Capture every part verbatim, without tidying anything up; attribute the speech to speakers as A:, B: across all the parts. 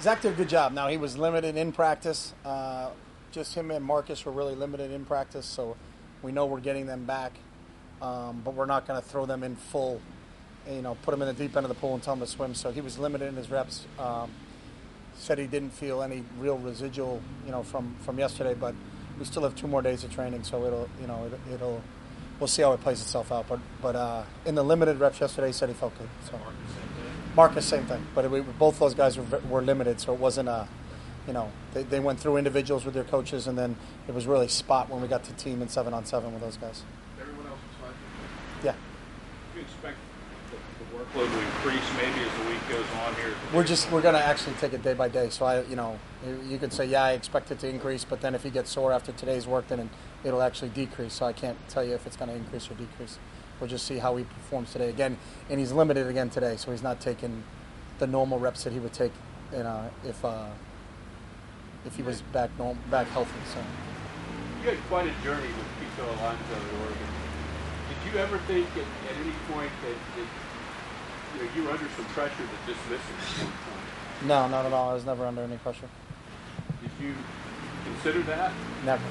A: Zach did a good job. Now, he was limited in practice. Uh, just him and Marcus were really limited in practice, so we know we're getting them back. Um, but we're not going to throw them in full, you know, put them in the deep end of the pool and tell them to swim. So he was limited in his reps. Um, said he didn't feel any real residual, you know, from, from yesterday, but we still have two more days of training, so it'll, you know, it, it'll, we'll see how it plays itself out. But but uh, in the limited reps yesterday, he said he felt good. So Marcus, same thing. But we, both those guys were, were limited, so it wasn't a, you know, they, they went through individuals with their coaches, and then it was really spot when we got to team and seven on seven with those guys.
B: Everyone else was fine?
A: Yeah.
B: Do you expect the, the workload to increase maybe as the week goes on here?
A: We're just we're going to actually take it day by day. So I, you know, you could say, yeah, I expect it to increase, but then if he gets sore after today's work, then it'll actually decrease. So I can't tell you if it's going to increase or decrease. We'll just see how he performs today again, and he's limited again today, so he's not taking the normal reps that he would take, you know, if uh, if he was back norm- back healthy. So
B: you had quite a journey with Kiko Alonso at Oregon. Did you ever think at, at any point that, that you know you were under some pressure to dismiss him at some point?
A: No, not at all. I was never under any pressure.
B: Did you consider that?
A: Never.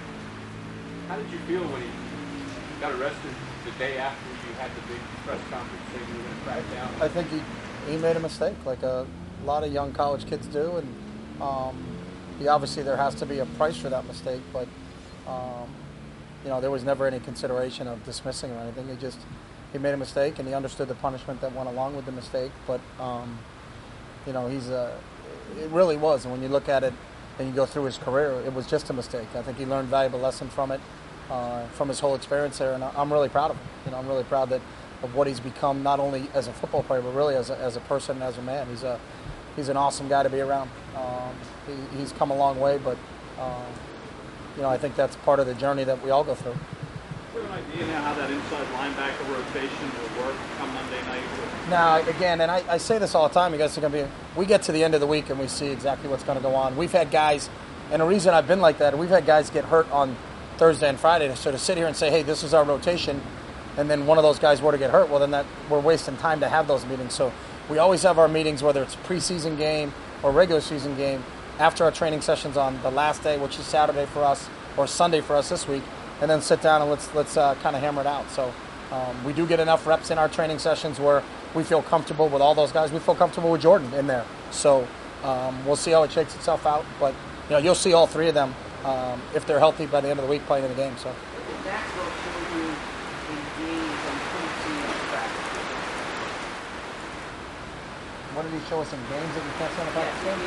B: How did you feel when he got arrested the day after you had the big press conference saying you were going to crack down?
A: I think he he made a mistake, like a lot of young college kids do, and um, he obviously there has to be a price for that mistake. But um, you know, there was never any consideration of dismissing or anything. He just he made a mistake, and he understood the punishment that went along with the mistake. But um, you know, he's a it really was, and when you look at it and you go through his career, it was just a mistake. I think he learned a valuable lesson from it. Uh, from his whole experience there, and I'm really proud of him. You know, I'm really proud that of what he's become, not only as a football player, but really as a, as a person and as a man. He's a he's an awesome guy to be around. Um, he, he's come a long way, but um, you know, I think that's part of the journey that we all go through.
B: Do you have an idea now how that inside linebacker rotation will work come Monday night?
A: Now, again, and I, I say this all the time, you guys are going to be. We get to the end of the week and we see exactly what's going to go on. We've had guys, and the reason I've been like that, we've had guys get hurt on Thursday and Friday, so to sit here and say, hey, this is our rotation, and then one of those guys were to get hurt, well, then that we're wasting time to have those meetings. So we always have our meetings, whether it's a preseason game or regular season game, after our training sessions on the last day, which is Saturday for us, or Sunday for us this week, and then sit down and let's let's uh, kind of hammer it out. So um, we do get enough reps in our training sessions where we feel comfortable with all those guys. We feel comfortable with Jordan in there. So um, we'll see how it shakes itself out. But you know, you'll see all three of them. Um, if they're healthy by the end of the week playing in the game. So. What did he show us in games that you can't see on the practice game?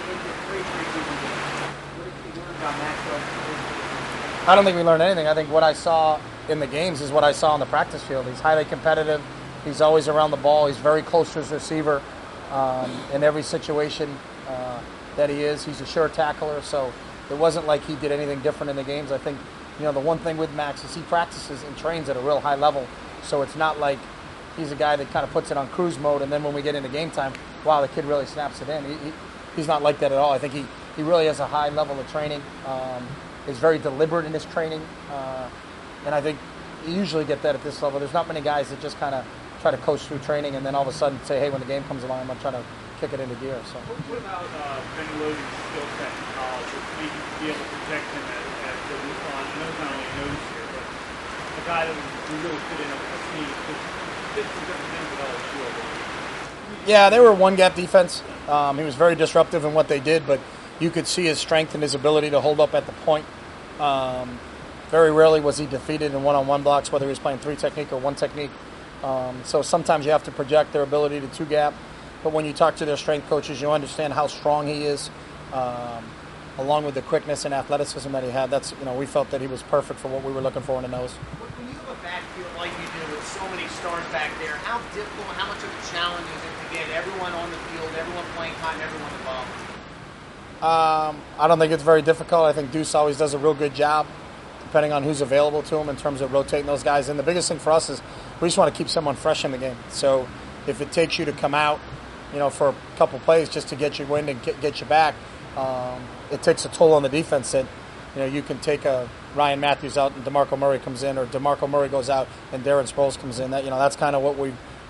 C: What did you learn about Maxwell?
A: I don't think we learned anything. I think what I saw in the games is what I saw on the practice field. He's highly competitive. He's always around the ball. He's very close to his receiver um, in every situation uh, that he is. He's a sure tackler, so it wasn't like he did anything different in the games. I think, you know, the one thing with Max is he practices and trains at a real high level. So it's not like he's a guy that kind of puts it on cruise mode, and then when we get into game time, wow, the kid really snaps it in. He, he, he's not like that at all. I think he, he really has a high level of training. Um, he's very deliberate in his training. Uh, and I think you usually get that at this level. There's not many guys that just kind of try to coast through training and then all of a sudden say, hey, when the game comes along, I'm going to try to kick it into gear. So.
D: What about uh, Ben Logan's skill set in college? Maybe be able to protect him as, as the Luzon. I know he's not only a nose here, but a guy that would really fit in a team. Did some different things with L S U.
A: Yeah, they were one gap defense. Um, he was very disruptive in what they did, but you could see his strength and his ability to hold up at the point. Um, very rarely was he defeated in one-on-one blocks, whether he was playing three technique or one technique. Um, so sometimes you have to project their ability to two gap. But when you talk to their strength coaches, you understand how strong he is, um, along with the quickness and athleticism that he had. That's, you know, we felt that he was perfect for what we were looking for in the nose.
C: When you have a backfield like you do with so many stars back there, how difficult, how much of a challenge is it to get everyone on the field, everyone playing time, everyone involved?
A: Um, I don't think it's very difficult. I think Deuce always does a real good job, depending on who's available to him in terms of rotating those guys. And the biggest thing for us is we just want to keep someone fresh in the game. So if it takes you to come out, you know, for a couple plays just to get you wind and get, get you back, um, it takes a toll on the defense that, you know, you can take a Ryan Matthews out and DeMarco Murray comes in, or DeMarco Murray goes out and Darren Sproles comes in. That, you know, that's kind of what we've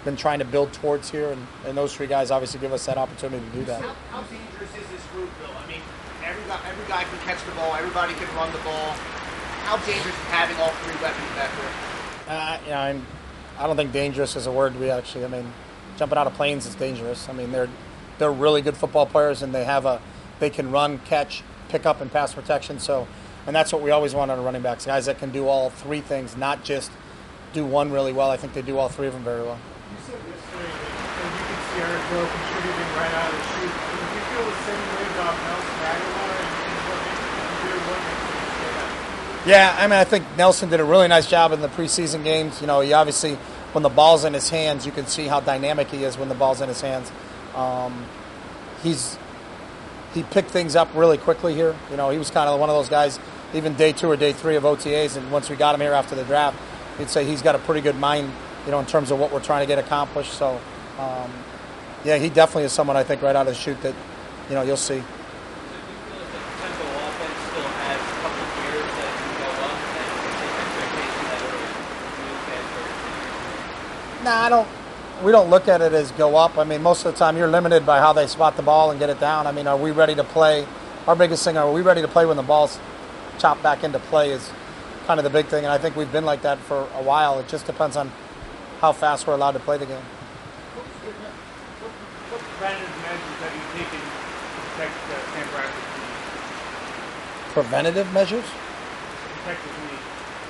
A: been trying to build towards here, and, and those three guys obviously give us that opportunity to do that.
C: How, how dangerous is this group, Bill? I mean, every guy, every guy can catch the ball. Everybody can run the ball. How dangerous is having all three weapons back there?
A: Uh, you know, I'm, I don't think dangerous is a word we actually. I mean, jumping out of planes is dangerous. I mean, they're they're really good football players, and they have a they can run, catch, pick up, and pass protection. So, and that's what we always want out of running backs, guys that can do all three things, not just do one really well. I think they do all three of them very well.
D: You said yesterday that you can see Eric Rowe contributing right out of the chute. Do you feel the same way about Nelson Aguilar, and, and what makes you what makes you say that?
A: Yeah, I mean, I think Nelson did a really nice job in the preseason games. You know, he obviously, when the ball's in his hands, you can see how dynamic he is when the ball's in his hands. Um, he's he picked things up really quickly here. You know, he was kind of one of those guys, even day two or day three of O T As, and once we got him here after the draft, you'd say he's got a pretty good mind, you know, in terms of what we're trying to get accomplished. So, um, yeah, he definitely is someone I think right out of the chute that, you know, you'll see. No, I don't. We don't look at it as go up. I mean, most of the time you're limited by how they spot the ball and get it down. I mean, are we ready to play? Our biggest thing, are we ready to play when the ball's chopped back into play is kind of the big thing. And I think we've been like that for a while. It just depends on how fast we're allowed to play the game.
D: What preventative measures have you taken to protect uh, Sam Bradford's knee?
A: Preventative measures?
D: Protect his knee.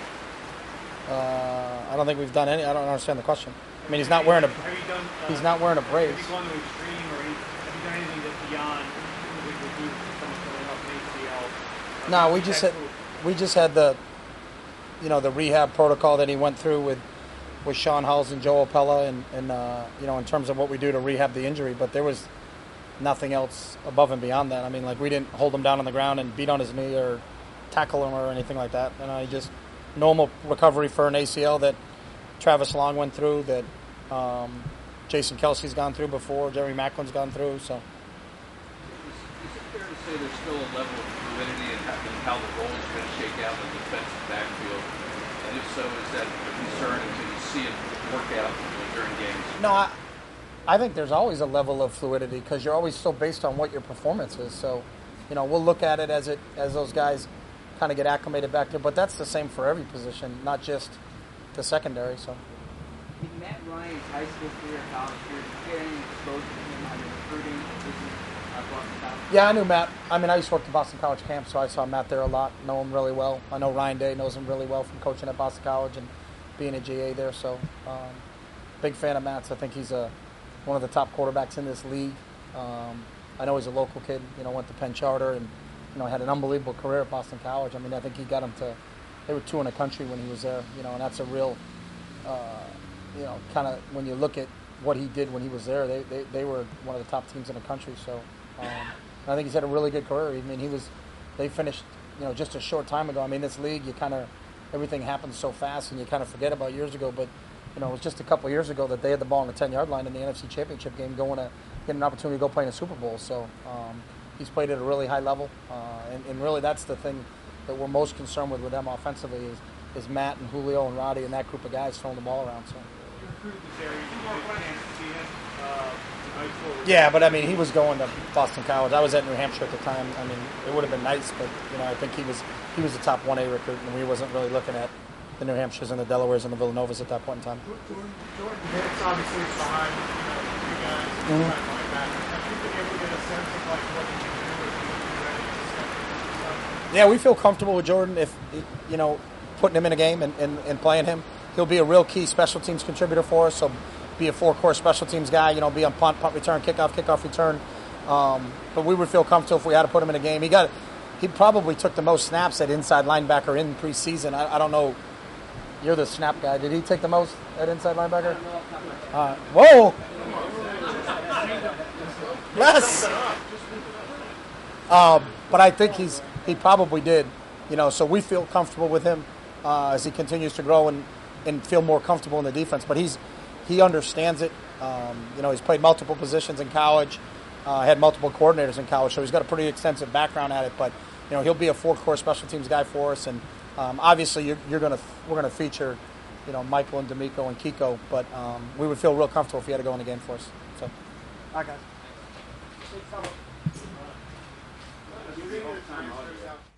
A: Uh, I don't think we've done any. I don't understand the question. I mean, he's not wearing a.
D: Have you done? Uh,
A: he's not wearing a brace.
D: Have you gone to extreme, or any, have you done anything that's beyond what we would do for someone filling up an A C L? Uh,
A: No, we just had, we just had the, you know, the rehab protocol that he went through with, with Sean Hulls and Joe Opella, and, and uh, you know, in terms of what we do to rehab the injury. But there was nothing else above and beyond that. I mean, like, we didn't hold him down on the ground and beat on his knee or tackle him or anything like that. And I just normal recovery for an A C L that Travis Long went through, that um, Jason Kelsey's gone through before, Jeremy Macklin's gone through. So,
B: Is, is it fair to say there's still a level of fluidity in how, in how the role is going to shake out in the defensive backfield? And if so, is that a concern until you see it work out during games?
A: no, I, I think there's always a level of fluidity because you're always still based on what your performance is. So, you know, we'll look at it as it as those guys kind of get acclimated back there. But that's the same for every position, not just the secondary. So.
E: In Matt Ryan's high school career, college career, did you get any exposure to him either recruiting or visiting uh, Boston College?
A: Yeah, I knew Matt. I mean, I used to work at Boston College camp, so I saw Matt there a lot, know him really well. I know Ryan Day knows him really well from coaching at Boston College and being a G A there. So, um, big fan of Matt's. I think he's a one of the top quarterbacks in this league. Um, I know he's a local kid. You know, went to Penn Charter and you know had an unbelievable career at Boston College. I mean, I think he got him to. They were two in the country when he was there. You know, and that's a real. Uh, you know, kind of when you look at what he did when he was there, they, they, they were one of the top teams in the country. So um, I think he's had a really good career. I mean, he was, they finished, you know, just a short time ago. I mean, this league, you kind of, everything happens so fast and you kind of forget about years ago. But, you know, it was just a couple of years ago that they had the ball on the ten-yard line in the N F C Championship game going to get an opportunity to go play in a Super Bowl. So um, he's played at a really high level. Uh, and, and really that's the thing that we're most concerned with with them offensively is, is Matt and Julio and Roddy and that group of guys throwing the ball around. So. Yeah, but I mean, he was going to Boston College. I was at New Hampshire at the time. I mean, it would have been nice, but you know, I think he was he was the top one A recruit, and we wasn't really looking at the New Hampshires and the Delawares and the Villanovas at that point in time.
D: Jordan, Jordan Hicks obviously is behind, you know, you guys, mm-hmm. like that. Have you been able to get a sense of like what he can do if he's ready to step into stuff?
A: Yeah, we feel comfortable with Jordan if you know putting him in a game and, and, and playing him. He'll be a real key special teams contributor for us. So be a four-core special teams guy. You know, be on punt, punt return, kickoff, kickoff return. Um, but we would feel comfortable if we had to put him in a game. He got, he probably took the most snaps at inside linebacker in preseason. I, I don't know. You're the snap guy. Did he take the most at inside linebacker? Uh, whoa. Less. Um, but I think he's he probably did. You know, so we feel comfortable with him uh, as he continues to grow and. and feel more comfortable in the defense. But he's he understands it. Um, you know, he's played multiple positions in college, uh, had multiple coordinators in college, so he's got a pretty extensive background at it. But, you know, he'll be a four-core special teams guy for us. And um, obviously you're, you're gonna we're going to feature you know, Michael and D'Amico and Kiko, but um, we would feel real comfortable if he had to go in the game for us. So, all right, guys.